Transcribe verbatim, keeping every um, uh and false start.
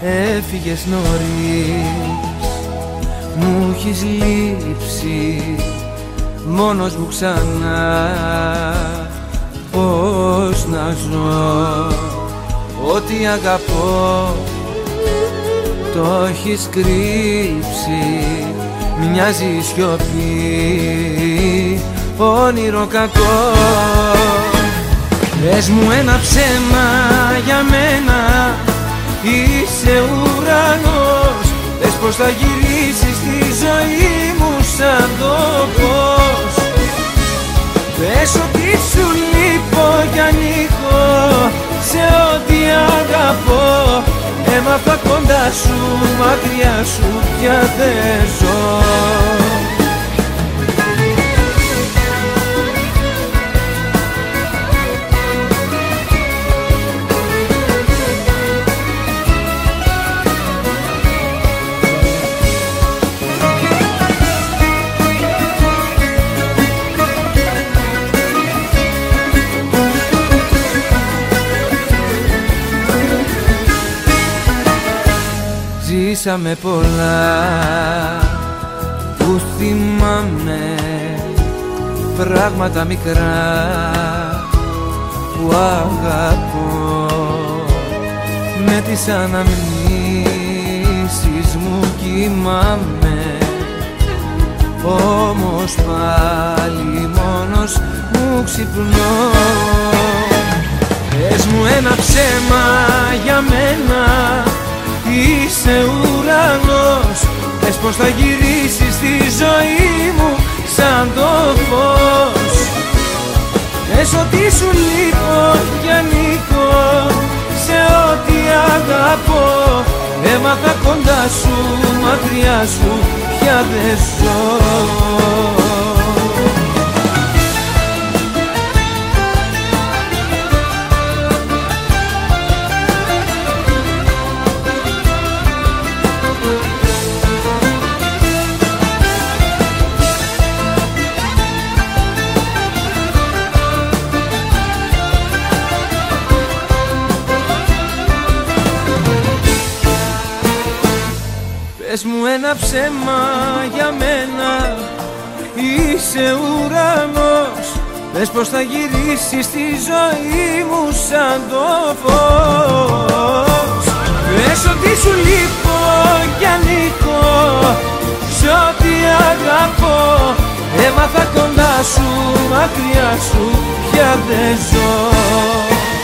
έφυγες νωρίς, μου έχεις λείψει, μόνος μου ξανά πώς να ζω. Ό,τι αγαπώ το έχεις κρύψει, μοιάζει σιωπή, όνειρο κακό. Πες μου ένα ψέμα για μένα, είσαι ουρανός. Πες πως θα γυρίσεις στη ζωή μου σαν το φως. Πες ότι σου λείπω κι ανήκω σε ό,τι αγαπώ. Έμαθα κοντά σου, μακριά σου πια δεν ζω. Ζήσαμε πολλά που θυμάμαι, πράγματα μικρά που αγαπώ. Με τις αναμνήσεις μου κοιμάμαι, όμως πάλι μόνος μου ξυπνώ. Πες μου ένα ψέμα για μένα, είσαι ουρανός. Πες πως θα γυρίσεις στη ζωή μου σαν το φως. Πες ότι σου λείπω κι ανήκω σε ό,τι αγαπώ. Έμαθα κοντά σου, μακριά σου πια δεν ζω. Πες μου ένα ψέμα για μένα, είσαι ουρανός. Πες πως θα γυρίσεις στη ζωή μου σαν το φως. Πες ότι σου λείπω κι ανήκω σε ό,τι αγαπώ. Έμαθα κοντά σου, μακριά σου πια δεν ζω.